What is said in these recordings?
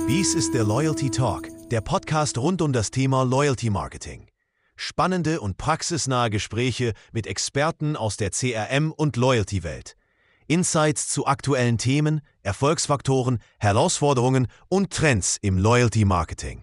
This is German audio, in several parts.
Dies ist der Loyalty Talk, der Podcast rund um das Thema Loyalty Marketing. Spannende und praxisnahe Gespräche mit Experten aus der CRM- und Loyalty-Welt. Insights zu aktuellen Themen, Erfolgsfaktoren, Herausforderungen und Trends im Loyalty Marketing.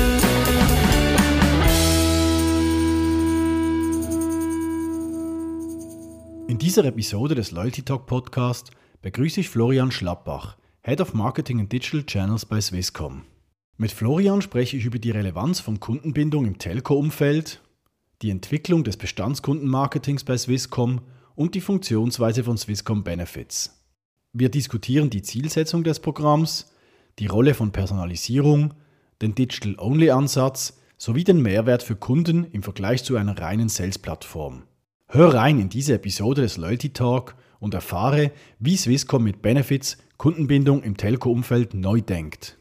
In dieser Episode des Loyalty Talk Podcast begrüße ich Florian Schlappach, Head of Marketing and Digital Channels bei Swisscom. Mit Florian spreche ich über die Relevanz von Kundenbindung im Telco-Umfeld, die Entwicklung des Bestandskundenmarketings bei Swisscom und die Funktionsweise von Swisscom Benefits. Wir diskutieren die Zielsetzung des Programms, die Rolle von Personalisierung, den Digital-Only-Ansatz sowie den Mehrwert für Kunden im Vergleich zu einer reinen Sales-Plattform. Hör rein in diese Episode des Loyalty Talk und erfahre, wie Swisscom mit Benefits Kundenbindung im Telco-Umfeld neu denkt.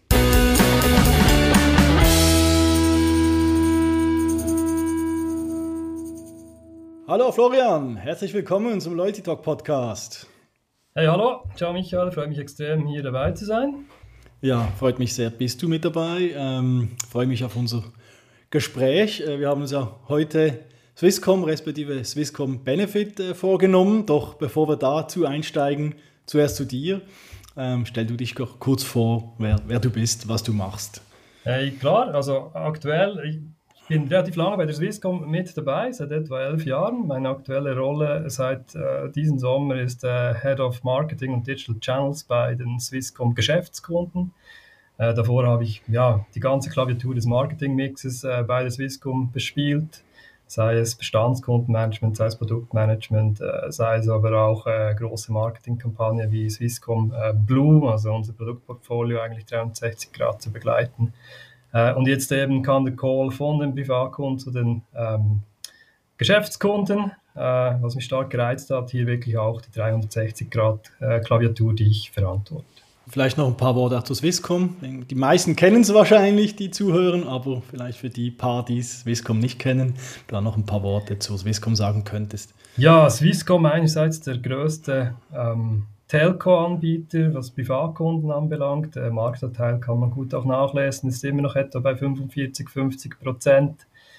Hallo Florian, herzlich willkommen zum Loyalty Talk Podcast. Hey, hallo, ciao Michael, freue mich extrem hier dabei zu sein. Ja, freut mich sehr, bist du mit dabei. Freue mich auf unser Gespräch. Wir haben uns ja heute Swisscom respektive Swisscom Benefit vorgenommen. Doch bevor wir dazu einsteigen, zuerst zu dir. Stell du dich kurz vor, wer du bist, was du machst. Hey, klar, also aktuell, ich bin relativ lange bei der Swisscom mit dabei, seit etwa 11 Jahren. Meine aktuelle Rolle seit diesem Sommer ist Head of Marketing und Digital Channels bei den Swisscom Geschäftskunden. Davor habe ich die ganze Klaviatur des Marketingmixes bei der Swisscom bespielt. Sei es Bestandskundenmanagement, sei es Produktmanagement, sei es aber auch große Marketingkampagnen wie Swisscom Blue, also unser Produktportfolio eigentlich 360 Grad zu begleiten. Und jetzt eben kam der Call von den Privatkunden zu den Geschäftskunden, was mich stark gereizt hat, hier wirklich auch die 360 Grad Klaviatur, die ich verantworte. Vielleicht noch ein paar Worte auch zu Swisscom. Die meisten kennen es wahrscheinlich, die zuhören, aber vielleicht für die paar, die Swisscom nicht kennen, da noch ein paar Worte zu Swisscom sagen könntest. Ja, Swisscom einerseits der größte Telco-Anbieter, was Privatkunden anbelangt. Der Marktanteil kann man gut auch nachlesen, ist immer noch etwa bei 45-50%.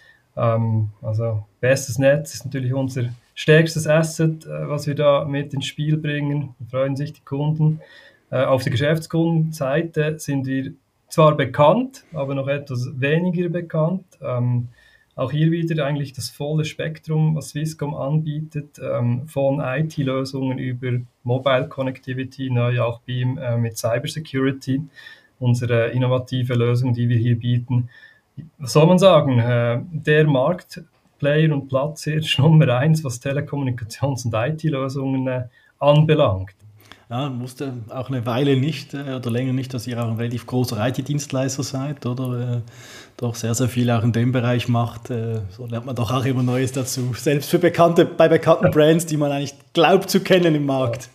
Also bestes Netz ist natürlich unser stärkstes Asset, was wir da mit ins Spiel bringen. Da freuen sich die Kunden. Auf der Geschäftskundenseite sind wir zwar bekannt, aber noch etwas weniger bekannt. Auch hier wieder eigentlich das volle Spektrum, was Swisscom anbietet, von IT-Lösungen über Mobile Connectivity, neu auch Beam mit Cybersecurity, unsere innovative Lösung, die wir hier bieten. Was soll man sagen? Der Marktplayer und Platzhirsch Nummer 1, was Telekommunikations- und IT-Lösungen anbelangt. Ja, musste auch eine Weile nicht oder länger nicht, dass ihr auch ein relativ großer IT-Dienstleister seid, oder doch sehr, sehr viel auch in dem Bereich macht. So lernt man doch auch immer Neues dazu. Selbst bei bekannten Brands, die man eigentlich glaubt zu kennen im Markt.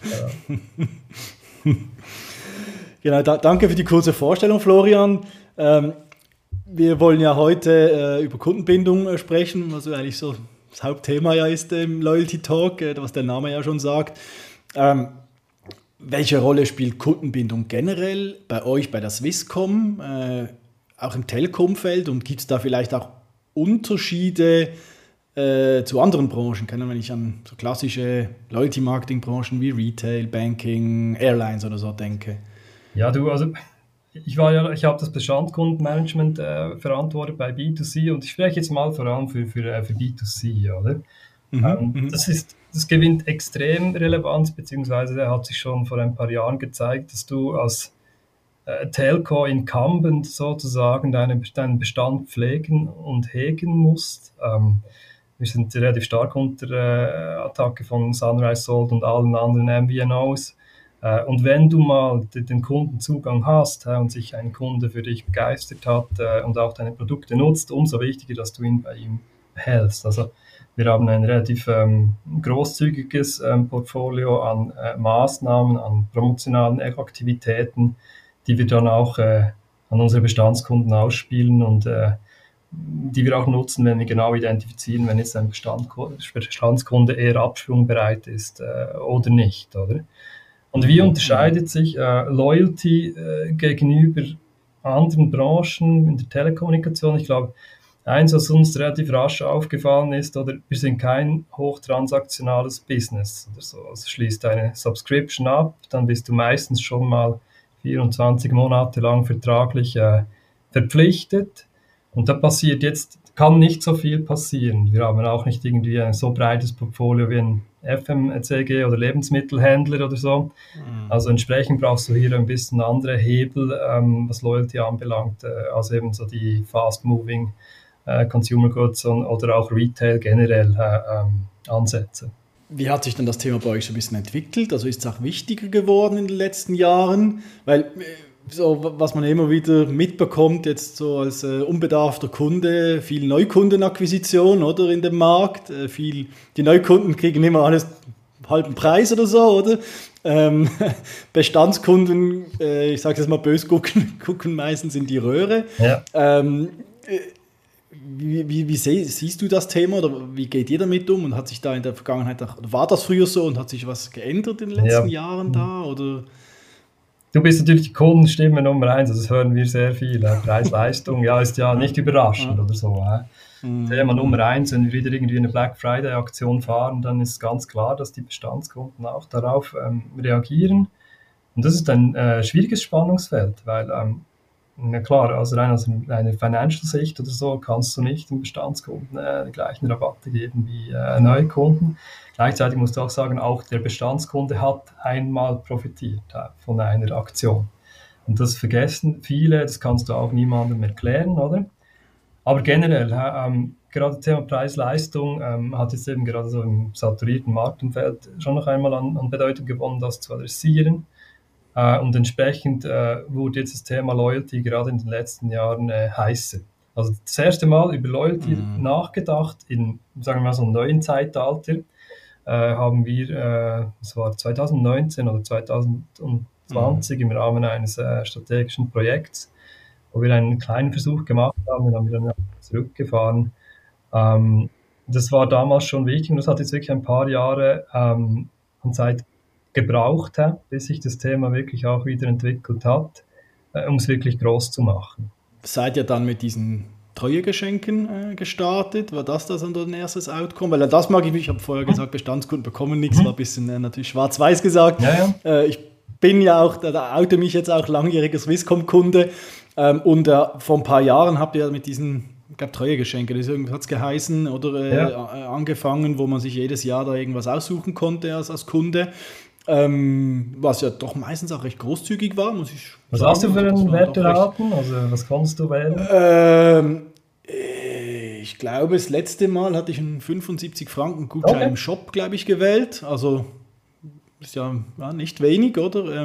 Ja. Genau, danke für die kurze Vorstellung, Florian. Wir wollen ja heute über Kundenbindung sprechen, was eigentlich so das Hauptthema ja ist im Loyalty Talk, was der Name ja schon sagt. Welche Rolle spielt Kundenbindung generell bei euch, bei der Swisscom, auch im Telco-Umfeld, und gibt es da vielleicht auch Unterschiede zu anderen Branchen? Wenn ich an so klassische Loyalty-Marketing-Branchen wie Retail, Banking, Airlines oder so denke. Ja, also ich habe das Bestandskundenmanagement verantwortet bei B2C, und ich spreche jetzt mal vor allem für B2C, oder? Das gewinnt extrem Relevanz, beziehungsweise hat sich schon vor ein paar Jahren gezeigt, dass du als Telco-Incumbent sozusagen deinen Bestand pflegen und hegen musst. Wir sind relativ stark unter Attacke von Sunrise Salt und allen anderen MVNOs. Und wenn du mal den Kundenzugang hast und sich ein Kunde für dich begeistert hat und auch deine Produkte nutzt, umso wichtiger, dass du ihn bei ihm behältst. Also wir haben ein relativ großzügiges Portfolio an Maßnahmen, an promotionalen Aktivitäten, die wir dann auch an unsere Bestandskunden ausspielen und die wir auch nutzen, wenn wir genau identifizieren, wenn jetzt ein Bestandskunde eher abschwungbereit ist oder nicht, oder? Und wie unterscheidet sich Loyalty gegenüber anderen Branchen, in der Telekommunikation. Ich glaube, eins, was uns relativ rasch aufgefallen ist, oder wir sind kein hochtransaktionales Business oder so. Also schließt eine Subscription ab, dann bist du meistens schon mal 24 Monate lang vertraglich verpflichtet. Und da passiert jetzt, kann nicht so viel passieren. Wir haben auch nicht irgendwie ein so breites Portfolio wie ein FMCG oder Lebensmittelhändler oder so. Also entsprechend brauchst du hier ein bisschen andere Hebel, was Loyalty anbelangt, als eben so die fast-moving Consumer Goods oder auch Retail generell Ansätze. Wie hat sich denn das Thema bei euch so ein bisschen entwickelt? Also ist es auch wichtiger geworden in den letzten Jahren? Weil so, was man immer wieder mitbekommt, jetzt so als unbedarfter Kunde, viel Neukundenakquisition oder in dem Markt. Die Neukunden kriegen immer alles halben Preis oder so, oder? Bestandskunden, ich sage jetzt mal böse, gucken meistens in die Röhre. Ja. Wie siehst du das Thema oder wie geht ihr damit um? Und hat sich da in der Vergangenheit, war das früher so und hat sich was geändert in den letzten Jahren da? Oder? Du bist natürlich die Kundenstimme Nummer 1, also das hören wir sehr viel. Preis-Leistung, ja, ist ja nicht überraschend oder so. Thema Nummer 1, wenn wir wieder irgendwie eine Black Friday-Aktion fahren, dann ist ganz klar, dass die Bestandskunden auch darauf reagieren. Und das ist ein schwieriges Spannungsfeld, weil na klar, also rein aus einer Financial-Sicht oder so kannst du nicht den Bestandskunden die gleichen Rabatte geben wie neue Kunden. Gleichzeitig musst du auch sagen, auch der Bestandskunde hat einmal profitiert von einer Aktion. Und das vergessen viele, das kannst du auch niemandem erklären, oder? Aber generell, gerade das Thema Preis-Leistung hat jetzt eben gerade so im saturierten Marktumfeld schon noch einmal an Bedeutung gewonnen, das zu adressieren. Und entsprechend wurde jetzt das Thema Loyalty gerade in den letzten Jahren heißer. Also das erste Mal über Loyalty nachgedacht, in, sagen wir mal, so einem neuen Zeitalter, haben wir, das war 2019 oder 2020 im Rahmen eines strategischen Projekts, wo wir einen kleinen Versuch gemacht haben, den haben wir dann zurückgefahren. Das war damals schon wichtig und das hat jetzt wirklich ein paar Jahre an Zeit gebraucht, bis sich das Thema wirklich auch wieder entwickelt hat, um es wirklich groß zu machen. Seid ihr dann mit diesen Treuegeschenken gestartet? War das dann ein erstes Outcome? Weil das mag ich habe vorher gesagt, Bestandskunden bekommen nichts, war ein bisschen natürlich schwarz-weiß gesagt. Ja. Ich bin ja auch, da oute mich jetzt auch langjähriger Swisscom-Kunde und vor ein paar Jahren habt ihr mit diesen, ich glaube, Treuegeschenke, das hat es geheißen, oder angefangen, wo man sich jedes Jahr da irgendwas aussuchen konnte als Kunde. Was ja doch meistens auch recht großzügig war, muss ich was sagen. Hast du für einen Werteraten? Also was konntest du wählen? Ich glaube, das letzte Mal hatte ich einen 75 Franken Gutschein im Shop, glaube ich, gewählt. Also ist ja nicht wenig, oder?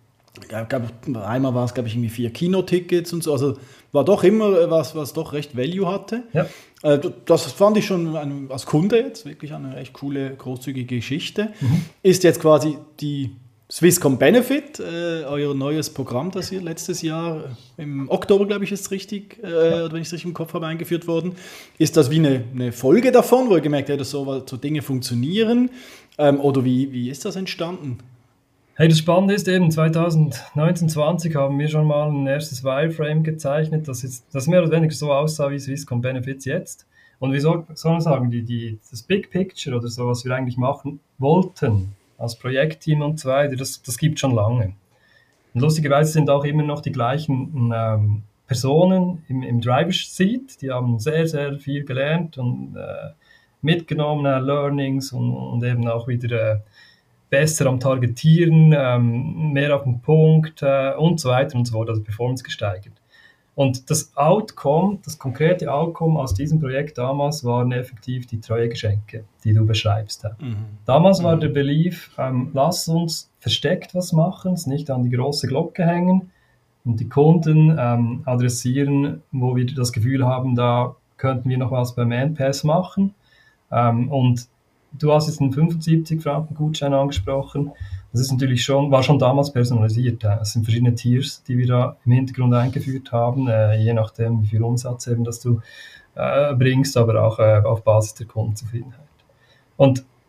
Einmal war es, glaube ich, irgendwie 4 Kinotickets und so. Also war doch immer was doch recht Value hatte. Ja. Das fand ich schon als Kunde jetzt wirklich eine recht coole, großzügige Geschichte. Ist jetzt quasi die Swisscom Benefit, euer neues Programm, das ihr letztes Jahr im Oktober, glaube ich, ist richtig, wenn ich es richtig im Kopf habe, eingeführt worden. Ist das wie eine Folge davon, wo ihr gemerkt habt, dass so Dinge funktionieren? Oder wie ist das entstanden? Hey, das Spannende ist eben, 2019-20 haben wir schon mal ein erstes Wireframe gezeichnet, das mehr oder weniger so aussah wie Swisscom Benefits jetzt. Und wie soll man sagen, das Big Picture oder so, was wir eigentlich machen wollten, als Projektteam und so weiter, das gibt schon lange. Und lustigerweise sind auch immer noch die gleichen Personen im Driver's Seat, die haben sehr, sehr viel gelernt und mitgenommen, Learnings und eben auch wieder besser am Targetieren, mehr auf den Punkt und so weiter und so fort, also Performance gesteigert. Und das Outcome, das konkrete Outcome aus diesem Projekt damals waren effektiv die Treuegeschenke, die du beschreibst. Damals war der Belief, lass uns versteckt was machen, es nicht an die große Glocke hängen und die Kunden adressieren, wo wir das Gefühl haben, da könnten wir noch was beim NPS machen. Und du hast jetzt einen 75 Franken Gutschein angesprochen. Das ist natürlich war schon damals personalisiert. Es sind verschiedene Tiers, die wir da im Hintergrund eingeführt haben, je nachdem, wie viel Umsatz eben, das du bringst, aber auch auf Basis der Kundenzufriedenheit. Und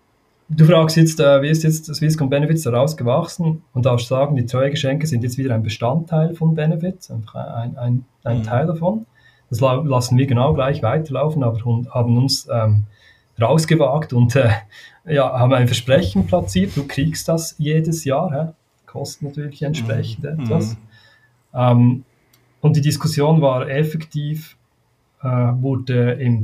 Du fragst jetzt, wie ist jetzt Swisscom Benefits daraus gewachsen und darfst sagen, die Treuegeschenke sind jetzt wieder ein Bestandteil von Benefits, einfach ein Teil davon. Das lassen wir genau gleich weiterlaufen, aber haben uns rausgewagt und haben ein Versprechen platziert, du kriegst das jedes Jahr, kostet natürlich entsprechend etwas. Und die Diskussion war effektiv, wurde im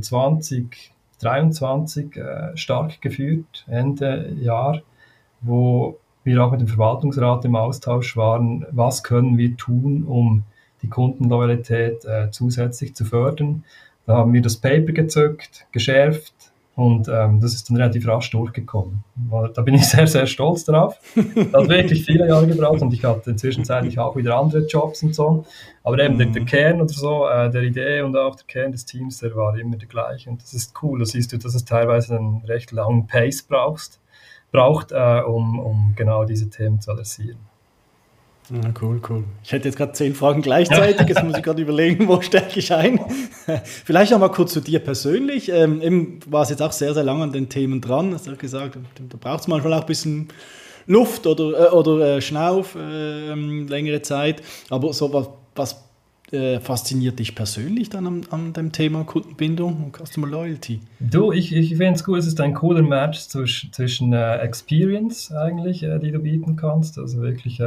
2023 stark geführt, Ende Jahr, wo wir auch mit dem Verwaltungsrat im Austausch waren, was können wir tun, um die Kundenloyalität zusätzlich zu fördern. Da haben wir das Paper gezückt, geschärft und das ist dann relativ rasch durchgekommen. Da bin ich sehr, sehr stolz drauf. Das hat wirklich viele Jahre gebraucht und ich hatte zwischenzeitlich auch wieder andere Jobs und so. Aber eben der Kern oder so, der Idee und auch der Kern des Teams, der war immer der gleiche. Und das ist cool. Da siehst du, dass es teilweise einen recht langen Pace braucht, um genau diese Themen zu adressieren. Ja, cool. Ich hätte jetzt gerade 10 Fragen gleichzeitig, jetzt muss ich gerade überlegen, wo stecke ich ein. Vielleicht noch mal kurz zu dir persönlich. Eben war es jetzt auch sehr, sehr lange an den Themen dran. Hast du gesagt, da braucht es manchmal auch ein bisschen Luft oder Schnauf, längere Zeit. Aber so was fasziniert dich persönlich dann an dem Thema Kundenbindung und Customer Loyalty? Du, ich finde es cool, es ist ein cooler Match zwischen Experience eigentlich, die du bieten kannst, also wirklich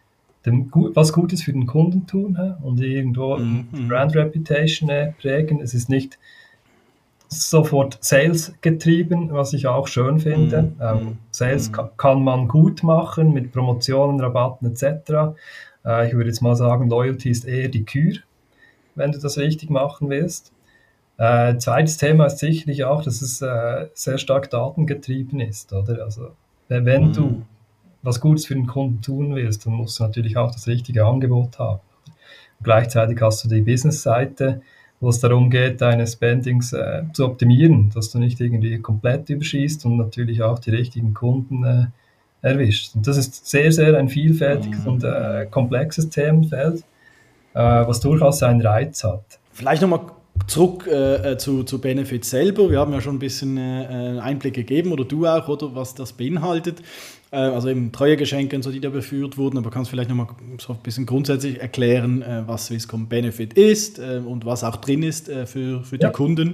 was Gutes für den Kunden tun und irgendwo Brand Reputation prägen. Es ist nicht sofort Sales getrieben, was ich auch schön finde. Sales kann man gut machen mit Promotionen, Rabatten etc. Ich würde jetzt mal sagen, Loyalty ist eher die Kür, wenn du das richtig machen willst. Zweites Thema ist sicherlich auch, dass es sehr stark datengetrieben ist, oder? Also wenn du was Gutes für den Kunden tun willst, dann musst du natürlich auch das richtige Angebot haben. Und gleichzeitig hast du die Business-Seite, wo es darum geht, deine Spendings zu optimieren, dass du nicht irgendwie komplett überschießt und natürlich auch die richtigen Kunden erwischst. Und das ist sehr, sehr ein vielfältiges und komplexes Themenfeld, was durchaus seinen Reiz hat. Vielleicht nochmal zurück zu Benefits selber. Wir haben ja schon ein bisschen Einblick gegeben, oder du auch, oder was das beinhaltet. Also eben Treuegeschenke und so, die da beführt wurden, aber kannst du vielleicht nochmal so ein bisschen grundsätzlich erklären, was Swisscom Benefit ist und was auch drin ist für die Kunden,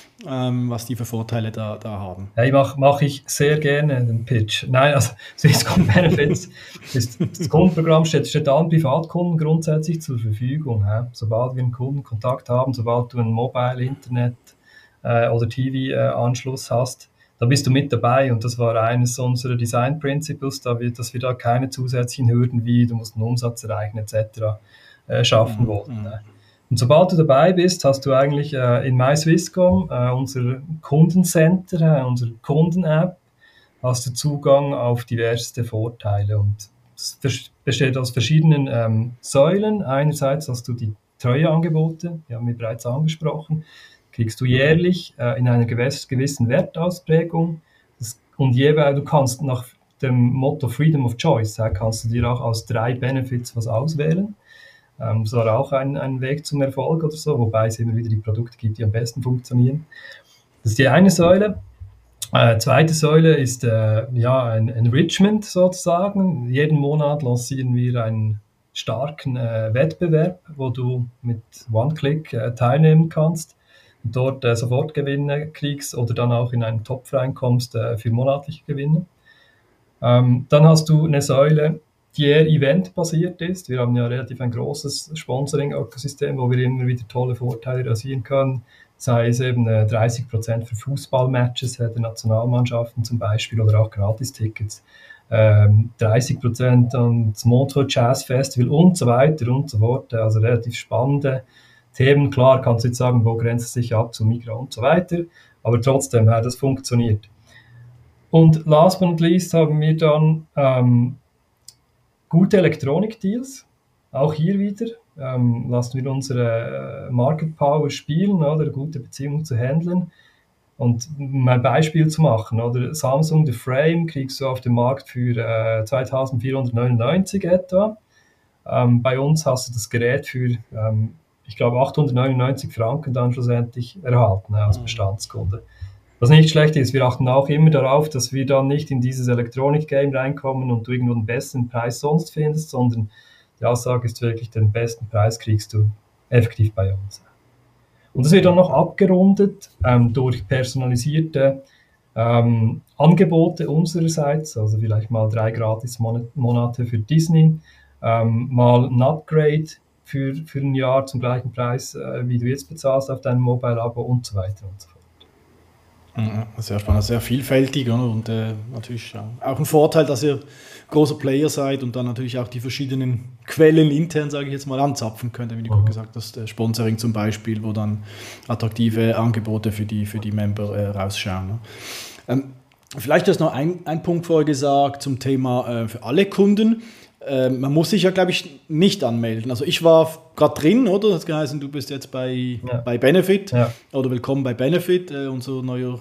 was die für Vorteile da haben. Ja, mach ich sehr gerne den Pitch. Nein, also Swisscom Benefits das Kundenprogramm steht allen Privatkunden grundsätzlich zur Verfügung. Sobald wir einen Kundenkontakt haben, sobald du einen Mobile, Internet oder TV-Anschluss hast, da bist du mit dabei und das war eines unserer Design Principles, dass wir da keine zusätzlichen Hürden wie du musst einen Umsatz erreichen etc. Schaffen wollten. Und sobald du dabei bist, hast du eigentlich in MySwisscom, unser Kundencenter, unsere Kunden-App, hast du Zugang auf diverse Vorteile und es besteht aus verschiedenen Säulen. Einerseits hast du die Treueangebote, die haben wir bereits angesprochen, kriegst du jährlich in einer gewissen Wertausprägung. Und jeweils, du kannst nach dem Motto Freedom of Choice, kannst du dir auch aus 3 Benefits was auswählen. Das war auch ein Weg zum Erfolg oder so, wobei es immer wieder die Produkte gibt, die am besten funktionieren. Das ist die eine Säule. Zweite Säule ist ein Enrichment sozusagen. Jeden Monat lancieren wir einen starken Wettbewerb, wo du mit One-Click teilnehmen kannst. Und dort sofort Gewinne kriegst oder dann auch in einen Topf reinkommst für monatliche Gewinne. Dann hast du eine Säule, die eher eventbasiert ist. Wir haben ja relativ ein großes Sponsoring-Ökosystem, wo wir immer wieder tolle Vorteile rasieren können. Sei es eben 30% für Fußballmatches der Nationalmannschaften zum Beispiel oder auch Gratistickets. 30% ans Montreux Jazz Festival und so weiter und so fort. Also relativ spannende Themen. Klar kannst du jetzt sagen, wo grenzt es sich ab zu Migros und so weiter, aber trotzdem, das funktioniert. Und last but not least haben wir dann gute Elektronik-Deals, auch hier wieder. Lassen wir unsere Market Power spielen, oder gute Beziehungen zu handeln. Und um ein Beispiel zu machen, oder Samsung The Frame kriegst du auf dem Markt für 2.499 etwa. Bei uns hast du das Gerät für ich glaube 899 Franken dann schlussendlich erhalten als Bestandskunde. Was nicht schlecht ist, wir achten auch immer darauf, dass wir dann nicht in dieses Elektronik-Game reinkommen und du irgendwo den besten Preis sonst findest, sondern die Aussage ist wirklich, den besten Preis kriegst du effektiv bei uns. Und das wird dann noch abgerundet durch personalisierte Angebote unsererseits, also vielleicht mal 3 Gratis-Monate für Disney, mal ein Upgrade für ein Jahr zum gleichen Preis, wie du jetzt bezahlst auf deinem Mobile-Abo und so weiter und so fort. Sehr spannend, sehr vielfältig, oder? Und natürlich auch ein Vorteil, dass ihr großer Player seid und dann natürlich auch die verschiedenen Quellen intern, sage ich jetzt mal, anzapfen könnt, wie du gerade gesagt hast, Sponsoring zum Beispiel, wo dann attraktive Angebote für die Member rausschauen. Ne? Vielleicht hast du noch ein Punkt vorher gesagt zum Thema für alle Kunden. Man muss sich ja, glaube ich, nicht anmelden. Also ich war gerade drin, oder? Das hat geheißen, du bist jetzt bei Benefit oder willkommen bei Benefit, unser neues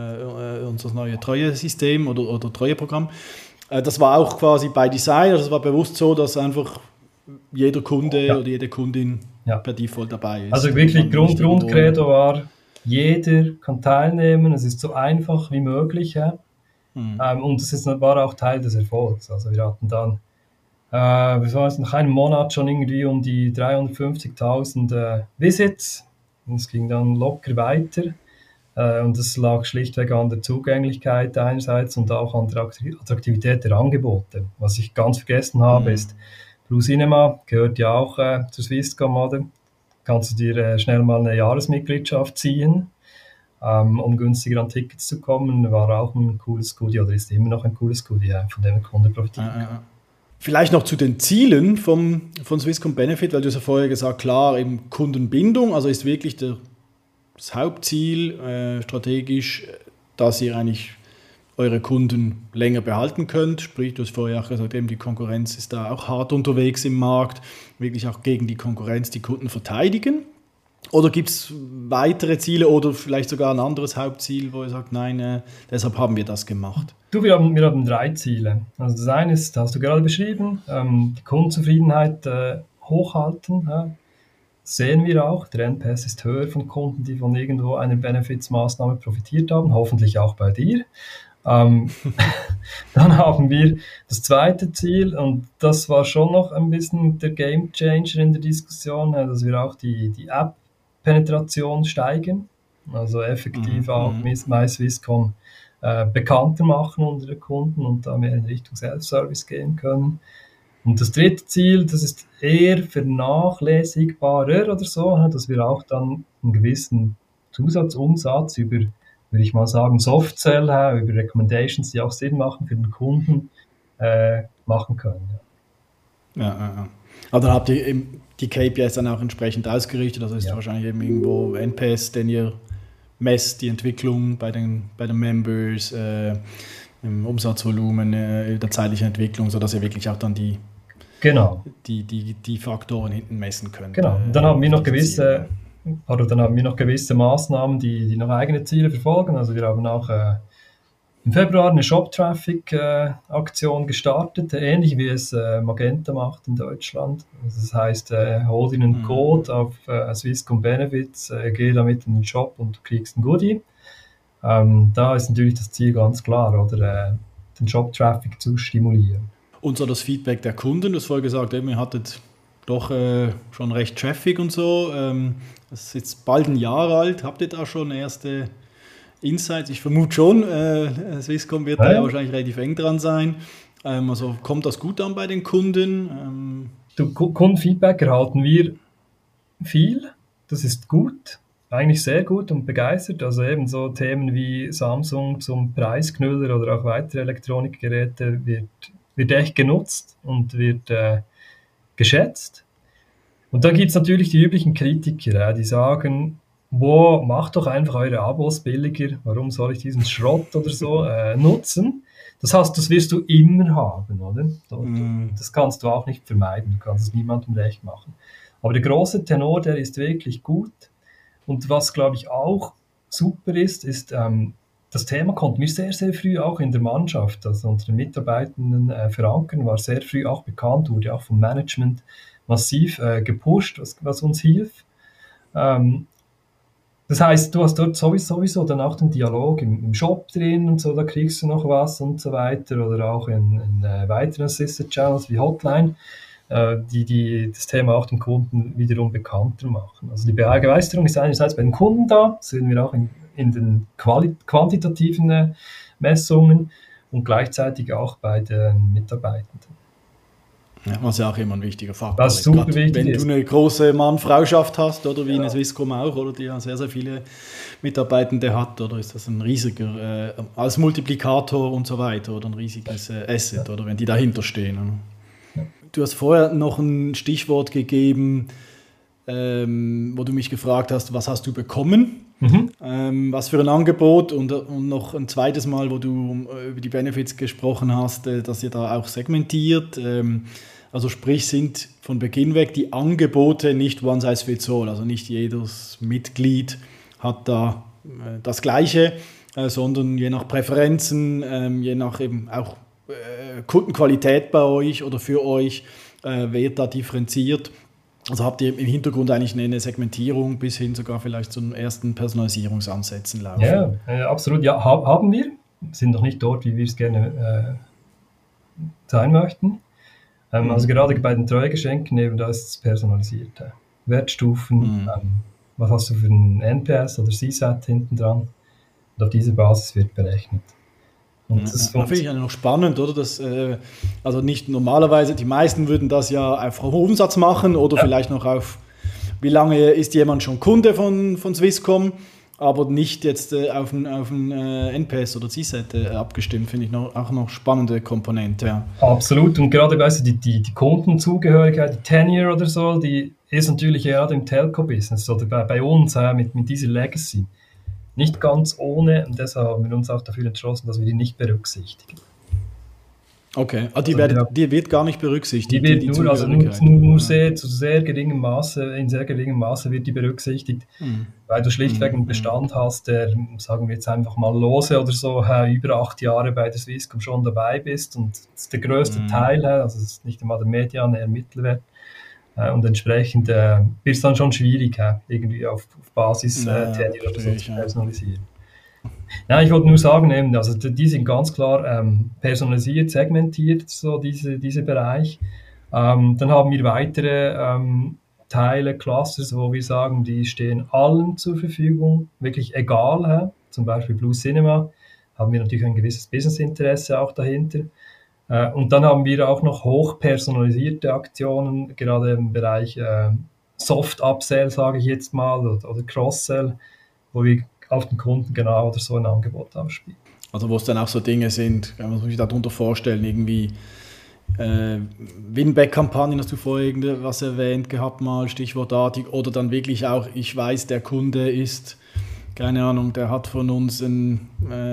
Treuesystem oder Treueprogramm. Das war auch quasi by Design, also es war bewusst so, dass einfach jeder Kunde oder jede Kundin per Default dabei ist. Also wirklich Grundcredo war, jeder kann teilnehmen, es ist so einfach wie möglich. Ja? Und es war auch Teil des Erfolgs. Also wir hatten dann nach einem Monat schon irgendwie um die 350.000 Visits. Und es ging dann locker weiter. Und das lag schlichtweg an der Zugänglichkeit einerseits und auch an der Attraktivität der Angebote. Was ich ganz vergessen habe, ist Blue Cinema, gehört ja auch zur Swisscom, oder? Kannst du dir schnell mal eine Jahresmitgliedschaft ziehen, um günstiger an Tickets zu kommen. War auch ein cooles Goodie oder ist immer noch ein cooles Goodie, von dem der Kunde profitieren kann. Vielleicht noch zu den Zielen von Swisscom Benefit, weil du es ja vorher gesagt, klar, eben Kundenbindung, also ist wirklich das Hauptziel strategisch, dass ihr eigentlich eure Kunden länger behalten könnt. Sprich, du hast vorher auch gesagt, eben die Konkurrenz ist da auch hart unterwegs im Markt, wirklich auch gegen die Konkurrenz die Kunden verteidigen. Oder gibt es weitere Ziele oder vielleicht sogar ein anderes Hauptziel, wo ihr sagt, nein, deshalb haben wir das gemacht? Wir haben 3 Ziele. Also das eine ist, das hast du gerade beschrieben, die Kundenzufriedenheit hochhalten. Ja. Das sehen wir auch. Der NPS ist höher von Kunden, die von irgendwo einer Benefits-Maßnahme profitiert haben, hoffentlich auch bei dir. Dann haben wir das zweite Ziel und das war schon noch ein bisschen der Gamechanger in der Diskussion, dass wir auch die App-Penetration steigern, also effektiv auch MySwisscom bekannter machen unter den Kunden und da mehr in Richtung Self-Service gehen können. Und das dritte Ziel, das ist eher vernachlässigbarer oder so, dass wir auch dann einen gewissen Zusatzumsatz über, würde ich mal sagen, Soft-Sell, über Recommendations, die auch Sinn machen für den Kunden, machen können. Ja. Aber dann habt ihr die KPIs dann auch entsprechend ausgerichtet, also ist wahrscheinlich eben irgendwo NPS, den ihr messt, die Entwicklung bei den Members, im Umsatzvolumen, der zeitlichen Entwicklung, sodass ihr wirklich auch dann die Faktoren hinten messen könnt. Genau. Und dann haben wir noch gewisse Maßnahmen, die noch eigene Ziele verfolgen. Also wir haben auch im Februar eine Shop-Traffic-Aktion gestartet, ähnlich wie es Magenta macht in Deutschland. Also das heißt, hol dir einen Code auf Swisscom Benefits, geh damit in den Shop und du kriegst ein Goodie. Da ist natürlich das Ziel ganz klar, oder den Shop-Traffic zu stimulieren. Und so das Feedback der Kunden, du hast vorher gesagt, ihr hattet doch schon recht Traffic und so. Das ist jetzt bald ein Jahr alt. Habt ihr da schon erste Insights? Ich vermute schon, Swisscom wird da ja wahrscheinlich relativ eng dran sein. Also kommt das gut an bei den Kunden? Kundenfeedback erhalten wir viel. Das ist gut. Eigentlich sehr gut und begeistert. Also eben so Themen wie Samsung zum Preisknüller oder auch weitere Elektronikgeräte wird echt genutzt und wird geschätzt. Und dann gibt es natürlich die üblichen Kritiker, die sagen, macht doch einfach eure Abos billiger, warum soll ich diesen Schrott oder so nutzen? Das wirst du immer haben, oder? Das kannst du auch nicht vermeiden, du kannst es niemandem recht machen. Aber der große Tenor, der ist wirklich gut. Und was, glaube ich, auch super ist, das Thema konnten wir sehr, sehr früh auch in der Mannschaft, also unter den Mitarbeitenden verankern, war sehr früh auch bekannt, wurde auch vom Management massiv gepusht, was uns hilft. Das Das heißt, du hast dort sowieso dann auch den Dialog im Shop drin und so, da kriegst du noch was und so weiter, oder auch in weiteren Assisted Channels wie Hotline, die das Thema auch den Kunden wiederum bekannter machen. Also die Begeisterung ist einerseits bei den Kunden da, das sehen wir auch in den quantitativen Messungen und gleichzeitig auch bei den Mitarbeitenden. Ja, was ja auch immer ein wichtiger Faktor was ist. Super Gerade wichtig wenn ist. du eine große Mann-Frau-Schaft hast, oder wie Ja. eine Swisscom auch, oder die ja sehr, sehr viele Mitarbeitende hat, oder ist das ein riesiger, als Multiplikator und so weiter, oder ein riesiges Asset, oder wenn die dahinter stehen. Oder? Ja. Du hast vorher noch ein Stichwort gegeben, wo du mich gefragt hast, was hast du bekommen? Was für ein Angebot, und noch ein zweites Mal, wo du über die Benefits gesprochen hast, dass ihr da auch segmentiert. Also sprich, sind von Beginn weg die Angebote nicht one size fits all, also nicht jedes Mitglied hat da das Gleiche, sondern je nach Präferenzen, je nach eben auch Kundenqualität bei euch oder für euch wird da differenziert. Also habt ihr im Hintergrund eigentlich eine Segmentierung bis hin sogar vielleicht zu den ersten Personalisierungsansätzen laufen? Ja, absolut. Ja, haben wir. Sind noch nicht dort, wie wir es gerne sein möchten. Also gerade bei den Treuegeschenken, eben da ist es personalisiert. Wertstufen, was hast du für einen NPS oder CSAT hinten dran? Und auf dieser Basis wird berechnet. Und das finde ich ja noch spannend, oder? Das, also nicht normalerweise, die meisten würden das ja einfach auf Umsatz machen oder vielleicht noch auf, wie lange ist jemand schon Kunde von Swisscom, aber nicht jetzt auf ein NPS oder CSAT abgestimmt, finde ich auch noch spannende Komponente. Ja. Absolut, und gerade weißt du, die Kundenzugehörigkeit, die Tenure oder so, die ist natürlich gerade im Telco-Business oder bei uns mit dieser Legacy nicht ganz ohne, und deshalb haben wir uns auch dafür entschlossen, dass wir die nicht berücksichtigen. Okay, die wird gar nicht berücksichtigt. Die wird nur zu sehr geringem Maße, in sehr geringem Maße wird die berücksichtigt, weil du schlichtweg einen Bestand hast, der, sagen wir jetzt einfach mal lose oder so, über 8 Jahre bei der Swisscom schon dabei bist, und das ist der größte Teil, also das ist nicht einmal der Median, eher Mittelwert. Und entsprechend wird es dann schon schwierig, irgendwie auf Basis Tenure oder so zu personalisieren. Ja, ich wollte nur sagen, eben, also die sind ganz klar personalisiert, segmentiert, so diese Bereich. Dann haben wir weitere Teile, Clusters, wo wir sagen, die stehen allen zur Verfügung, wirklich egal. Zum Beispiel Blue Cinema haben wir natürlich ein gewisses Businessinteresse auch dahinter. Und dann haben wir auch noch hochpersonalisierte Aktionen, gerade im Bereich Soft-Upsell, sage ich jetzt mal, oder Cross-Sell, wo wir auf den Kunden genau oder so ein Angebot ausspielen. Also wo es dann auch so Dinge sind, kann man sich darunter vorstellen, irgendwie Winback-Kampagnen, hast du vorher irgendwas erwähnt gehabt mal, stichwortartig, oder dann wirklich auch, ich weiß, der Kunde ist, keine Ahnung, der hat von uns ein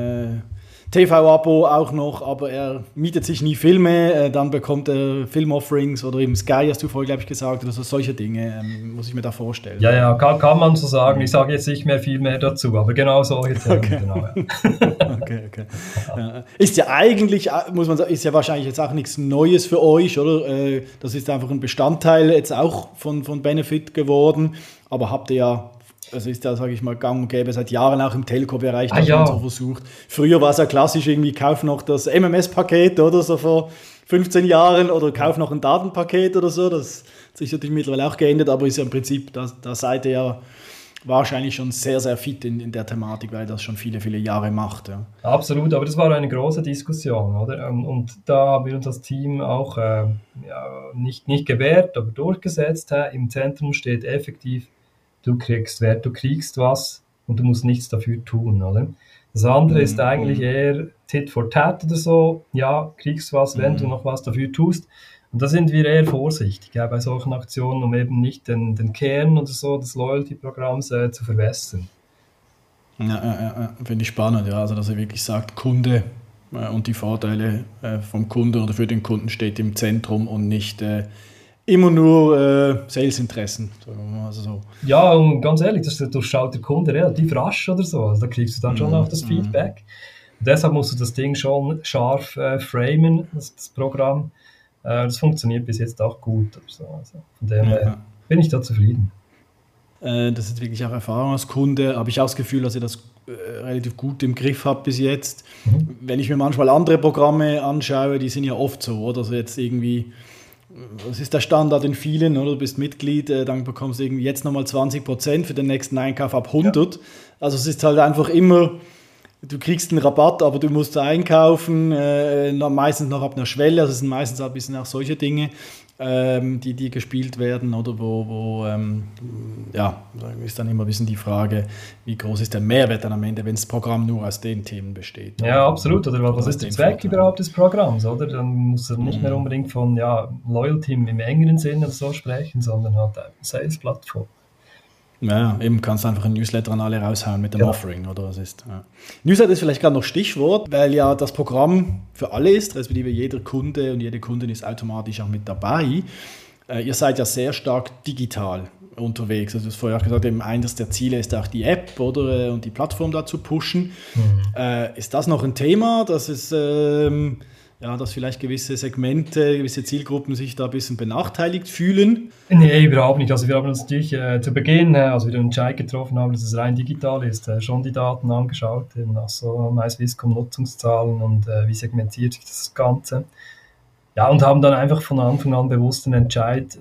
TV-Abo auch noch, aber er mietet sich nie Filme, dann bekommt er Film-Offerings oder eben Sky, hast du vorher, glaube ich, gesagt, oder so solche Dinge, muss ich mir da vorstellen. Ja, kann man so sagen. Ich sage jetzt nicht mehr viel mehr dazu, aber genau solche Themen. Okay. Genau, ja. Okay. Ja. Ist ja eigentlich, muss man sagen, ist ja wahrscheinlich jetzt auch nichts Neues für euch, oder? Das ist einfach ein Bestandteil jetzt auch von Benefit geworden, aber habt ihr ja, also ist ja, sage ich mal, gang und gäbe seit Jahren auch im Telco-Bereich, dass man so versucht. Früher war es ja klassisch, irgendwie kauf noch das MMS-Paket oder so vor 15 Jahren oder kauf noch ein Datenpaket oder so. Das hat sich natürlich mittlerweile auch geändert, aber ist ja im Prinzip, da seid ihr ja wahrscheinlich schon sehr, sehr fit in der Thematik, weil das schon viele, viele Jahre macht. Ja. Absolut, aber das war eine große Diskussion, oder? Und da haben wir uns als Team auch nicht gewehrt, aber durchgesetzt. Im Zentrum steht effektiv, du kriegst Wert, du kriegst was und du musst nichts dafür tun, oder? Das andere ist eigentlich eher Tit for Tat oder so. Ja, kriegst was, wenn du noch was dafür tust. Und da sind wir eher vorsichtig bei solchen Aktionen, um eben nicht den Kern oder so des Loyalty-Programms zu verwässern. Ja, finde ich spannend, ja. Also, dass er wirklich sagt, Kunde und die Vorteile vom Kunden oder für den Kunden steht im Zentrum und nicht immer nur Sales-Interessen. Also so. Ja, und ganz ehrlich, das durchschaut der Kunde relativ rasch oder so. Also da kriegst du dann schon auch das Feedback. Und deshalb musst du das Ding schon scharf framen, das Programm. Das funktioniert bis jetzt auch gut. Oder so. Also von dem her bin ich da zufrieden. Das ist wirklich auch Erfahrung als Kunde. Habe ich auch das Gefühl, dass ihr das relativ gut im Griff habt bis jetzt. Wenn ich mir manchmal andere Programme anschaue, die sind ja oft so, oder? Also jetzt irgendwie, das ist der Standard in vielen, oder? Du bist Mitglied, dann bekommst du irgendwie jetzt nochmal 20% für den nächsten Einkauf ab 100. Ja. Also es ist halt einfach immer, du kriegst einen Rabatt, aber du musst einkaufen, meistens noch ab einer Schwelle. Also es sind meistens ein bisschen auch solche Dinge, die gespielt werden, oder wo ist dann immer ein bisschen die Frage, wie groß ist der Mehrwert dann am Ende, wenn das Programm nur aus den Themen besteht. Ja, absolut. Oder was ist der Zweck überhaupt des Programms, oder? Dann muss er nicht mehr unbedingt von Loyalty im engeren Sinne so sprechen, sondern halt eine Sales-Plattform. Ja, eben kannst du einfach ein Newsletter an alle raushauen mit dem Offering, oder was ist. Ja. Newsletter ist vielleicht gerade noch Stichwort, weil ja das Programm für alle ist, respektive jeder Kunde und jede Kundin ist automatisch auch mit dabei. Ihr seid ja sehr stark digital unterwegs. Also du hast vorher auch gesagt, eben eines der Ziele ist auch die App, oder, und die Plattform da zu pushen. Ist das noch ein Thema, dass es dass vielleicht gewisse Segmente, gewisse Zielgruppen sich da ein bisschen benachteiligt fühlen? Nee, überhaupt nicht. Also wir haben uns natürlich zu Beginn, als wir den Entscheid getroffen haben, dass es rein digital ist, schon die Daten angeschaut, eben auch so MySwisscom Nutzungszahlen und wie segmentiert sich das Ganze. Ja, und haben dann einfach von Anfang an bewusst den Entscheid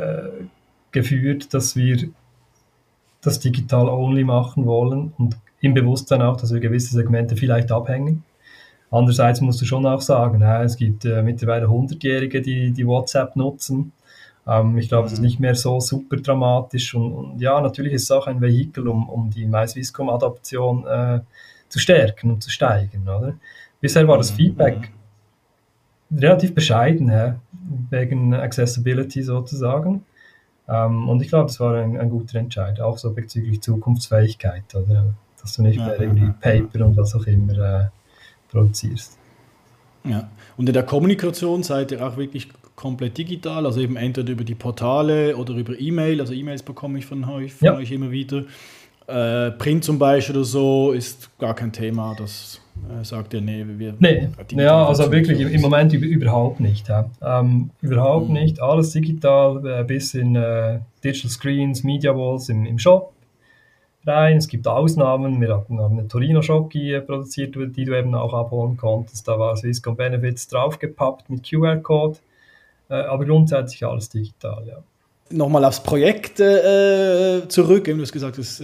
geführt, dass wir das digital only machen wollen und im Bewusstsein auch, dass wir gewisse Segmente vielleicht abhängen. Andererseits musst du schon auch sagen, es gibt mittlerweile 100-Jährige, die WhatsApp nutzen. Ich glaube, es ist nicht mehr so super dramatisch. Und ja, natürlich ist es auch ein Vehikel, um die MySwisscom-Adaption zu stärken und zu steigern. Oder? Bisher war das Feedback relativ bescheiden, wegen Accessibility sozusagen. Und ich glaube, das war ein guter Entscheid, auch so bezüglich Zukunftsfähigkeit. Oder? Dass du nicht mehr irgendwie Paper und was auch immer produzierst. Ja, und in der Kommunikation seid ihr auch wirklich komplett digital, also eben entweder über die Portale oder über E-Mail, also E-Mails bekomme ich von euch immer wieder. Print zum Beispiel oder so ist gar kein Thema, das sagt ihr, also wirklich im Moment überhaupt nicht. Überhaupt nicht, alles digital, bis in Digital Screens, Media Walls im Shop rein. Es gibt Ausnahmen. Wir haben eine Torino-Schoki produziert, die du eben auch abholen konntest. Da war Swisscom Benefits draufgepappt mit QR-Code. Aber grundsätzlich alles digital, ja. Nochmal aufs Projekt zurück. Du hast gesagt, es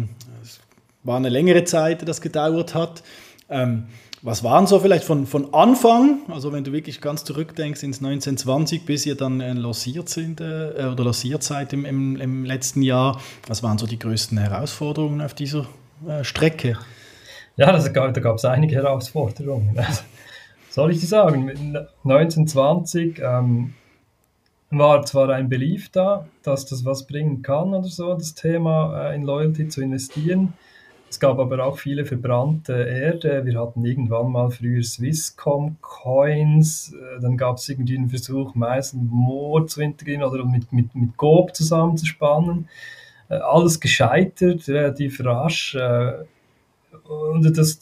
war eine längere Zeit, das gedauert hat. Was waren so vielleicht von Anfang, also wenn du wirklich ganz zurückdenkst ins 1920, bis ihr dann lanciert seid im letzten Jahr, was waren so die größten Herausforderungen auf dieser Strecke? Ja, da gab es einige Herausforderungen. Soll ich dir sagen, 1920 war zwar ein Belief da, dass das was bringen kann oder so, das Thema in Loyalty zu investieren. Es gab aber auch viele verbrannte Erde. Wir hatten irgendwann mal früher Swisscom Coins, dann gab es irgendwie einen Versuch, meistens More zu integrieren oder mit Coop zusammenzuspannen. Alles gescheitert, relativ rasch. Und das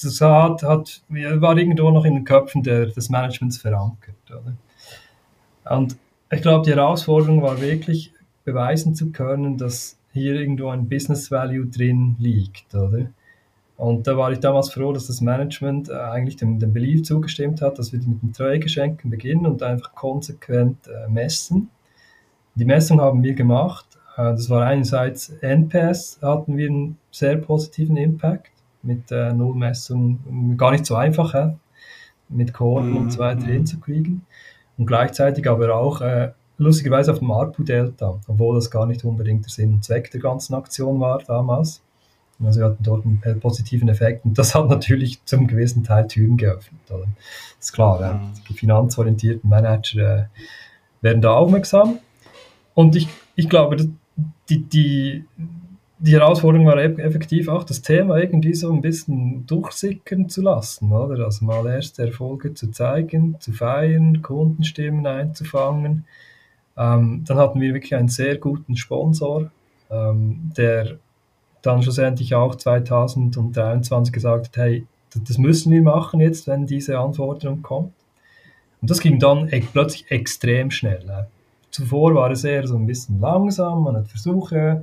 war irgendwo noch in den Köpfen des Managements verankert. Oder? Und ich glaube, die Herausforderung war wirklich, beweisen zu können, dass hier irgendwo ein Business Value drin liegt, oder? Und da war ich damals froh, dass das Management eigentlich dem Belief zugestimmt hat, dass wir mit den Treuegeschenken beginnen und einfach konsequent messen. Die Messung haben wir gemacht. Das war einerseits NPS, hatten wir einen sehr positiven Impact mit Nullmessung, gar nicht so einfach, mit Kohorten und so weiter hinzukriegen. Und gleichzeitig aber auch lustigerweise auf dem ARPU-Delta, obwohl das gar nicht unbedingt der Sinn und Zweck der ganzen Aktion war damals. Also wir hatten dort einen positiven Effekt und das hat natürlich zum gewissen Teil Türen geöffnet. Oder? Das ist klar, die finanzorientierten Manager werden da aufmerksam. Und ich glaube, die Herausforderung war effektiv auch das Thema irgendwie so ein bisschen durchsickern zu lassen, oder? Also mal erste Erfolge zu zeigen, zu feiern, Kundenstimmen einzufangen. Dann hatten wir wirklich einen sehr guten Sponsor, der dann schlussendlich auch 2023 gesagt hat, hey, das müssen wir machen jetzt, wenn diese Anforderung kommt. Und das ging dann plötzlich extrem schnell. Zuvor war es eher so ein bisschen langsam, man hat Versuche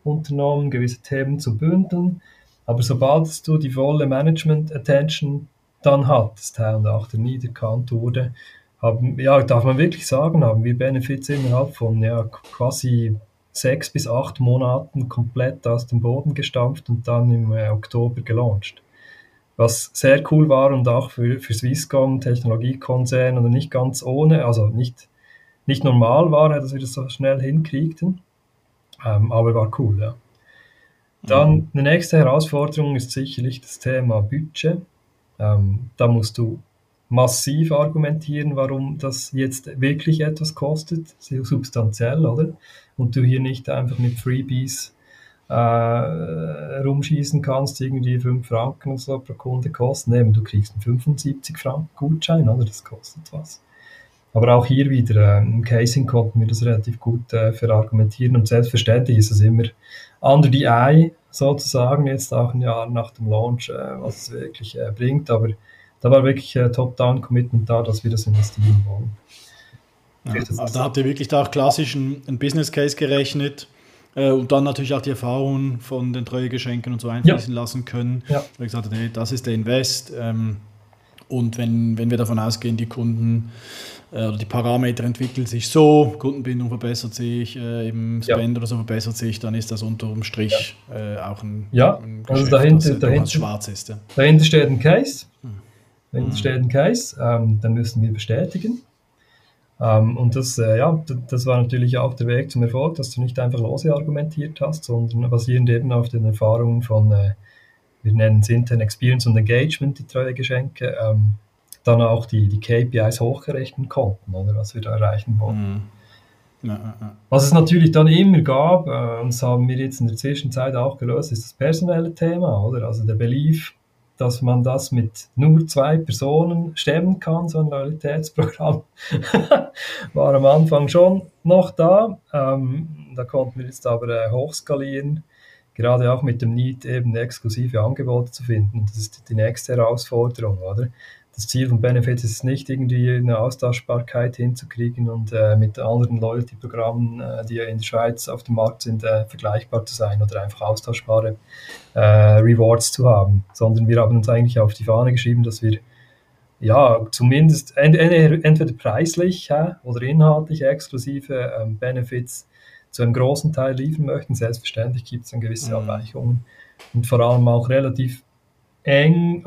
unternommen, gewisse Themen zu bündeln. Aber sobald du die volle Management-Attention dann hattest, und auch der niederkannt wurde, darf man wirklich sagen, haben wir Benefits innerhalb von quasi 6 bis 8 Monaten komplett aus dem Boden gestampft und dann im Oktober gelauncht. Was sehr cool war und auch für Swisscom, Technologiekonzern, und nicht ganz ohne, also nicht normal war, dass wir das so schnell hinkriegten, aber war cool, ja. Dann eine nächste Herausforderung ist sicherlich das Thema Budget. Da musst du massiv argumentieren, warum das jetzt wirklich etwas kostet, sehr substanziell, oder? Und du hier nicht einfach mit Freebies rumschießen kannst, irgendwie 5 Franken oder so pro Kunde kosten. Nee, du kriegst einen 75 Franken Gutschein, oder? Das kostet was. Aber auch hier wieder, im Casing konnten wir das relativ gut verargumentieren, und selbstverständlich ist es immer under the eye, sozusagen, jetzt auch ein Jahr nach dem Launch, was es wirklich bringt, aber da war wirklich Top-Down-Commitment da, dass wir das investieren wollen. Ja, also da habt ihr wirklich da auch klassisch einen Business Case gerechnet und dann natürlich auch die Erfahrungen von den Treuegeschenken und so einfließen lassen können. Ja. Ich gesagt, nee, das ist der Invest. Und wenn wir davon ausgehen, die Kunden oder die Parameter entwickeln sich so, Kundenbindung verbessert sich, eben Spend oder so verbessert sich, dann ist das unterm Strich auch ein Geschäft, also dahinter schwarz ist. Ja. Dahinter steht ein Case. Dann müssen wir bestätigen. Und das war natürlich auch der Weg zum Erfolg, dass du nicht einfach lose argumentiert hast, sondern basierend eben auf den Erfahrungen von, wir nennen es intern Experience und Engagement, die Treuegeschenke, dann auch die KPIs hochgerechnen konnten, oder was wir da erreichen wollen. Was es natürlich dann immer gab, und das haben wir jetzt in der Zwischenzeit auch gelöst, ist das personelle Thema, oder? Also der Belief, dass man das mit nur 2 Personen stemmen kann, so ein Loyalitätsprogramm, war am Anfang schon noch da. Da konnten wir jetzt aber hochskalieren, gerade auch mit dem Need, eben exklusive Angebote zu finden. Das ist die nächste Herausforderung, oder? Das Ziel von Benefits ist nicht, irgendwie eine Austauschbarkeit hinzukriegen und mit anderen Loyalty-Programmen, die ja in der Schweiz auf dem Markt sind, vergleichbar zu sein oder einfach austauschbare Rewards zu haben, sondern wir haben uns eigentlich auf die Fahne geschrieben, dass wir zumindest entweder preislich oder inhaltlich exklusive Benefits zu einem großen Teil liefern möchten. Selbstverständlich gibt es dann gewisse Abweichungen und vor allem auch relativ eng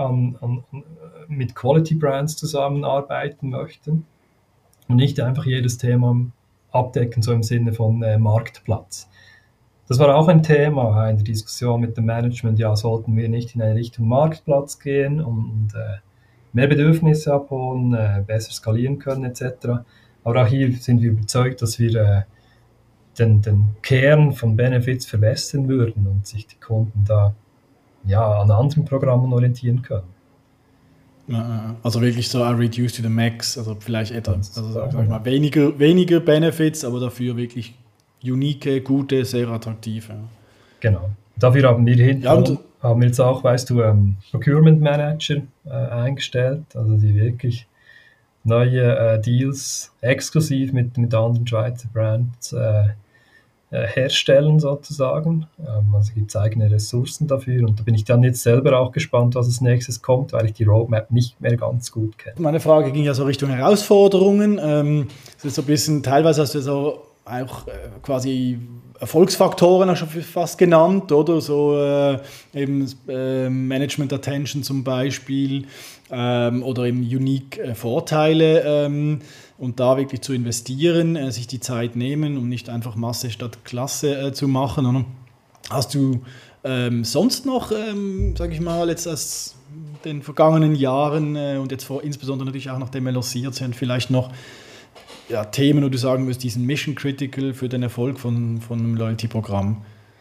mit Quality Brands zusammenarbeiten möchten und nicht einfach jedes Thema abdecken, so im Sinne von Marktplatz. Das war auch ein Thema in der Diskussion mit dem Management. Ja, sollten wir nicht in eine Richtung Marktplatz gehen und mehr Bedürfnisse abholen, besser skalieren können etc. Aber auch hier sind wir überzeugt, dass wir den Kern von Benefits verbessern würden und sich die Kunden da an anderen Programmen orientieren können. Also wirklich so reduce to the max, also vielleicht etwas, also sag ich mal, weniger Benefits, aber dafür wirklich unique, gute, sehr attraktive. Genau. Dafür haben wir haben jetzt auch, Procurement Manager eingestellt, also die wirklich neue Deals exklusiv mit anderen Schweizer Brands herstellen sozusagen. Also gibt es eigene Ressourcen dafür und da bin ich dann jetzt selber auch gespannt, was als nächstes kommt, weil ich die Roadmap nicht mehr ganz gut kenne. Meine Frage ging ja so Richtung Herausforderungen. Das ist so ein bisschen, teilweise hast du so auch quasi Erfolgsfaktoren auch schon fast genannt, oder? So eben Management Attention zum Beispiel oder eben unique Vorteile und da wirklich zu investieren, sich die Zeit nehmen und nicht einfach Masse statt Klasse zu machen. Oder? Hast du sonst noch, sage ich mal, jetzt aus den vergangenen Jahren und jetzt insbesondere natürlich auch nachdem wir lanciert sind, vielleicht noch Themen, wo du sagen wirst, die sind mission critical für den Erfolg von einem Loyalty-Programm?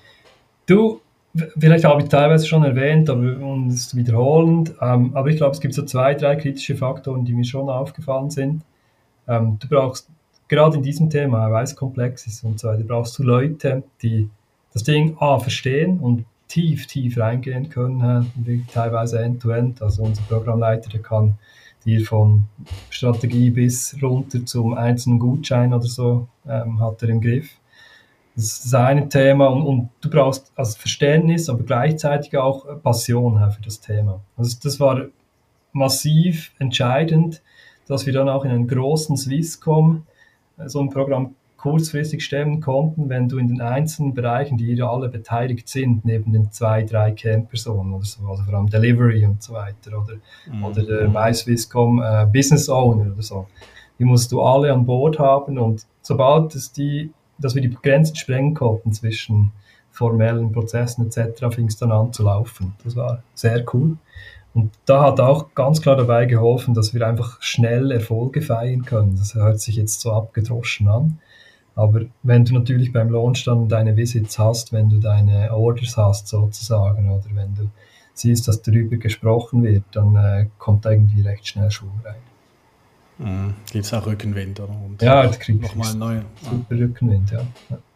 Vielleicht habe ich teilweise schon erwähnt, und es ist wiederholend, aber ich glaube, es gibt so 2, 3 kritische Faktoren, die mir schon aufgefallen sind. Du brauchst, gerade in diesem Thema, weil es komplex ist und so weiter, brauchst du Leute, die das Ding verstehen und tief reingehen können, teilweise end-to-end. Also unser Programmleiter, der kann dir von Strategie bis runter zum einzelnen Gutschein oder so hat er im Griff. Das ist das eine Thema und du brauchst also Verständnis, aber gleichzeitig auch Passion für das Thema. Also das war massiv entscheidend, dass wir dann auch in einen großen Swisscom so ein Programm kurzfristig stemmen konnten, wenn du in den einzelnen Bereichen, die hier alle beteiligt sind, neben den 2, 3 Kernpersonen oder so, also vor allem Delivery und so weiter oder der MySwisscom Business Owner oder so, die musst du alle an Bord haben und sobald dass wir die Grenzen sprengen konnten zwischen formellen Prozessen etc., fing es dann an zu laufen. Das war sehr cool. Und da hat auch ganz klar dabei geholfen, dass wir einfach schnell Erfolge feiern können. Das hört sich jetzt so abgedroschen an. Aber wenn du natürlich beim Launch dann deine Visits hast, wenn du deine Orders hast sozusagen, oder wenn du siehst, dass darüber gesprochen wird, dann kommt irgendwie recht schnell Schwung rein. Gibt es auch Rückenwind, oder? Und ja, das kriegt nochmal einen neuen. Super Rückenwind, ja.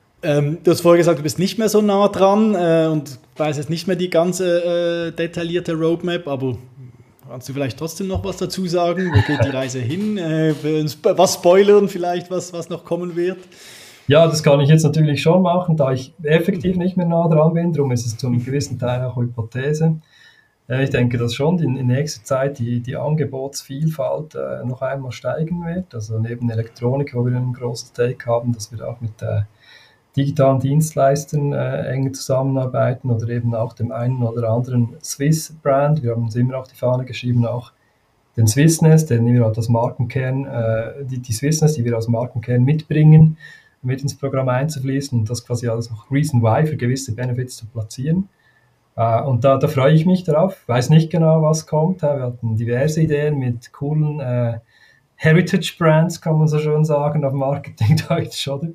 Du hast vorher gesagt, du bist nicht mehr so nah dran und weißt jetzt nicht mehr die ganze detaillierte Roadmap, aber kannst du vielleicht trotzdem noch was dazu sagen? Wo geht die Reise hin? Was spoilern vielleicht, was noch kommen wird? Ja, das kann ich jetzt natürlich schon machen, da ich effektiv nicht mehr nah dran bin. Darum ist es zum gewissen Teil auch Hypothese. Ich denke, dass schon in nächster Zeit die Angebotsvielfalt noch einmal steigen wird. Also neben Elektronik, wo wir einen großen Take haben, dass wir auch mit digitalen Dienstleistern enger zusammenarbeiten oder eben auch dem einen oder anderen Swiss-Brand. Wir haben uns immer auf die Fahne geschrieben, auch den Swissness, den wir als Markenkern, die Swissness, die wir als Markenkern mitbringen, mit ins Programm einzufließen und das quasi als auch Reason Why für gewisse Benefits zu platzieren. Und da freue ich mich darauf. Ich weiß nicht genau, was kommt. Wir hatten diverse Ideen mit coolen Heritage Brands, kann man so schön sagen, auf Marketing-Deutsch, oder?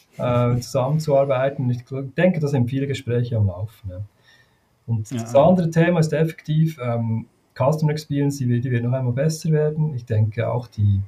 Zusammenzuarbeiten. Ich denke, da sind viele Gespräche am Laufen. Ja. Und das andere Thema ist effektiv Customer Experience, die wird noch einmal besser werden. Ich denke auch die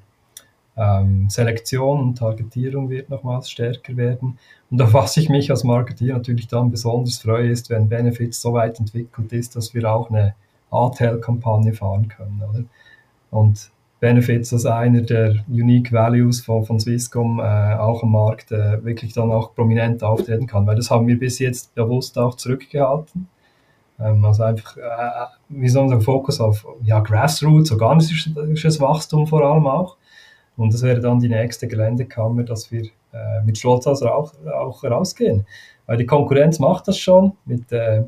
Selektion und Targetierung wird nochmals stärker werden. Und auf was ich mich als Marketeer natürlich dann besonders freue, ist, wenn Benefits so weit entwickelt ist, dass wir auch eine ATL-Kampagne fahren können. Oder? Und Benefits als einer der Unique Values von Swisscom auch am Markt wirklich dann auch prominent auftreten kann, weil das haben wir bis jetzt bewusst auch zurückgehalten. Also einfach, wie soll man sagen, Fokus auf Grassroots, organisches Wachstum vor allem auch. Und das wäre dann die nächste Geländekammer, dass wir mit Stolz auch rausgehen. Weil die Konkurrenz macht das schon mit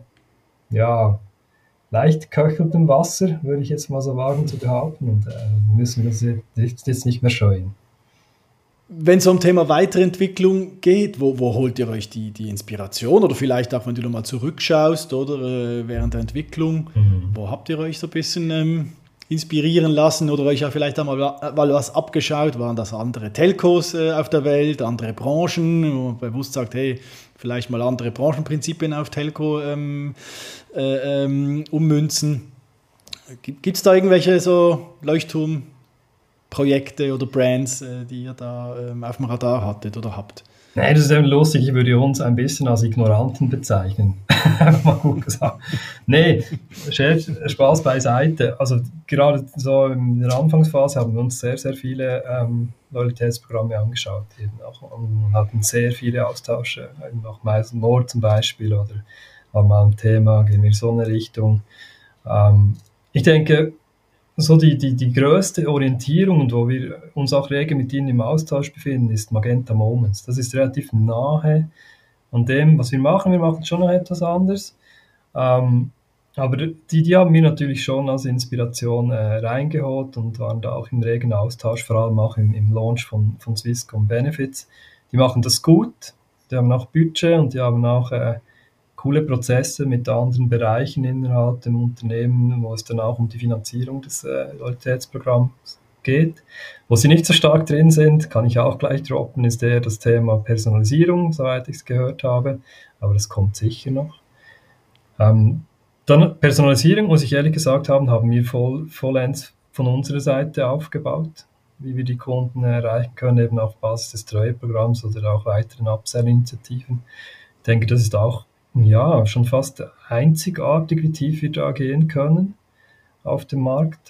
leicht köchelndem Wasser, würde ich jetzt mal so wagen zu behaupten. Und müssen wir das jetzt nicht mehr scheuen. Wenn es um Thema Weiterentwicklung geht, wo holt ihr euch die Inspiration? Oder vielleicht auch, wenn du nochmal zurückschaust, oder während der Entwicklung, wo habt ihr euch so ein bisschen inspirieren lassen oder euch ja vielleicht einmal was abgeschaut? Waren das andere Telcos auf der Welt, andere Branchen, wo man bewusst sagt, hey, vielleicht mal andere Branchenprinzipien auf Telco ummünzen? Gibt es da irgendwelche so Leuchtturmprojekte oder Brands, die ihr da auf dem Radar hattet oder habt? Nein, das ist eben lustig. Ich würde uns ein bisschen als Ignoranten bezeichnen. Mal gut gesagt. Nee, Spaß beiseite. Also gerade so in der Anfangsphase haben wir uns sehr, sehr viele Loyalitätsprogramme angeschaut. Eben auch, und hatten sehr viele Austausche. Eben auch Miles & More zum Beispiel oder war mal ein Thema, gehen wir in so eine Richtung. Ich denke, so die größte Orientierung und wo wir uns auch rege mit ihnen im Austausch befinden, ist Magenta Moments. Das ist relativ nahe an dem, was wir machen. Wir machen schon noch etwas anders. Aber die haben wir natürlich schon als Inspiration reingeholt und waren da auch im regen Austausch, vor allem auch im Launch von Swisscom Benefits. Die machen das gut, die haben auch Budget und die haben auch coole Prozesse mit anderen Bereichen innerhalb dem Unternehmen, wo es dann auch um die Finanzierung des Loyalitätsprogramms geht. Wo sie nicht so stark drin sind, kann ich auch gleich droppen, ist eher das Thema Personalisierung, soweit ich es gehört habe, aber das kommt sicher noch. Dann Personalisierung, muss ich ehrlich gesagt haben wir vollends von unserer Seite aufgebaut, wie wir die Kunden erreichen können, eben auf Basis des Treueprogramms oder auch weiteren Upsell-Initiativen. Ich denke, das ist auch schon fast einzigartig, wie tief wir da gehen können auf dem Markt.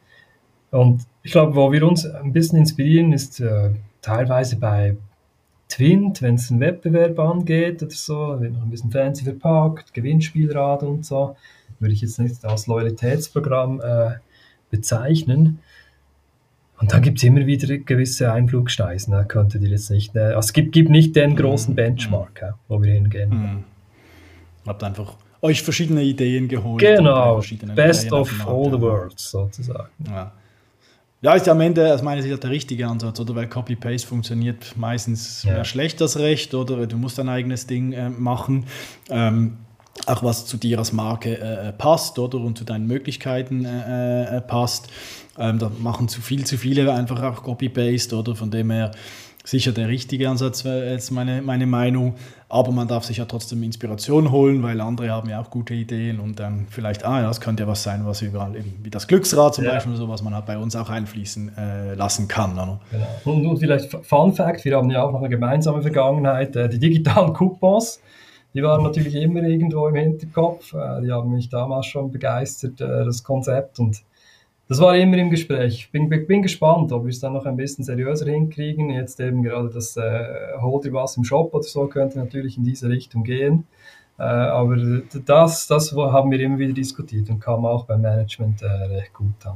Und ich glaube, wo wir uns ein bisschen inspirieren, ist teilweise bei Twint, wenn es einen Wettbewerb angeht oder so, wird noch ein bisschen fancy verpackt, Gewinnspielrad und so, würde ich jetzt nicht als Loyalitätsprogramm bezeichnen. Und dann gibt es immer wieder gewisse Einflugschneisen, ne? Könntet ihr jetzt nicht, also es gibt nicht den großen Benchmark, wo wir hingehen. Habt einfach euch verschiedene Ideen geholt. Genau, best of all the worlds sozusagen. Ja, ist ja am Ende aus meiner Sicht der richtige Ansatz, oder? Weil Copy-Paste funktioniert meistens mehr schlecht als recht, oder? Du musst dein eigenes Ding machen. Auch was zu dir als Marke passt, oder? Und zu deinen Möglichkeiten passt. Da machen zu viele einfach auch Copy-Paste, oder? Von dem her sicher der richtige Ansatz, wäre jetzt meine Meinung. Aber man darf sich ja trotzdem Inspiration holen, weil andere haben ja auch gute Ideen und dann vielleicht, das könnte ja was sein, was überall eben, wie das Glücksrad zum Beispiel, so was man halt bei uns auch einfließen lassen kann. Oder? Genau. Und vielleicht Fun Fact, wir haben ja auch noch eine gemeinsame Vergangenheit, die digitalen Coupons, die waren natürlich immer irgendwo im Hinterkopf, die haben mich damals schon begeistert, das Konzept, und das war immer im Gespräch. Ich bin gespannt, ob wir es dann noch ein bisschen seriöser hinkriegen. Jetzt eben gerade das Hol dir was im Shop oder so könnte natürlich in diese Richtung gehen. Aber das haben wir immer wieder diskutiert und kam auch beim Management recht gut an.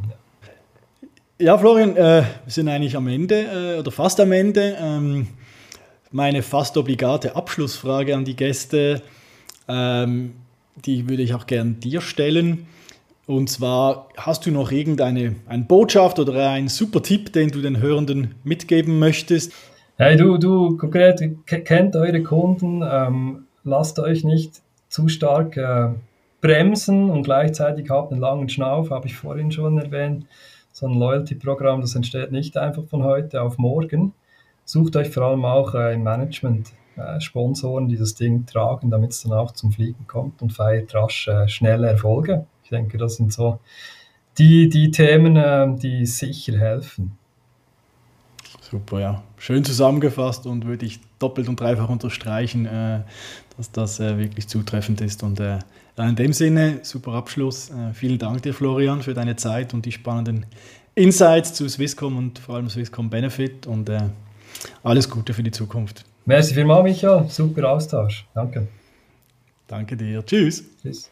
Ja, Florian, wir sind eigentlich am Ende oder fast am Ende. Meine fast obligate Abschlussfrage an die Gäste, die würde ich auch gerne dir stellen. Und zwar, hast du noch eine Botschaft oder einen super Tipp, den du den Hörenden mitgeben möchtest? Hey, du konkret, kennt eure Kunden, lasst euch nicht zu stark bremsen und gleichzeitig habt einen langen Schnauf, habe ich vorhin schon erwähnt. So ein Loyalty-Programm, das entsteht nicht einfach von heute auf morgen. Sucht euch vor allem auch im Management Sponsoren, die das Ding tragen, damit es dann auch zum Fliegen kommt, und feiert rasch schnelle Erfolge. Ich denke, das sind so die Themen, die sicher helfen. Super, ja. Schön zusammengefasst und würde ich doppelt und dreifach unterstreichen, dass das wirklich zutreffend ist. Und in dem Sinne, super Abschluss. Vielen Dank dir, Florian, für deine Zeit und die spannenden Insights zu Swisscom und vor allem Swisscom Benefit. Und alles Gute für die Zukunft. Merci vielmals, Michael. Super Austausch. Danke. Danke dir. Tschüss. Tschüss.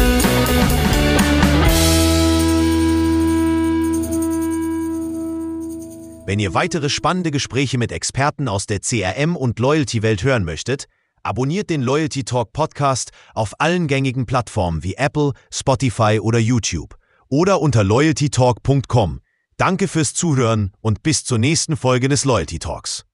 Wenn ihr weitere spannende Gespräche mit Experten aus der CRM- und Loyalty-Welt hören möchtet, abonniert den Loyalty Talk Podcast auf allen gängigen Plattformen wie Apple, Spotify oder YouTube oder unter loyaltytalk.com. Danke fürs Zuhören und bis zur nächsten Folge des Loyalty Talks.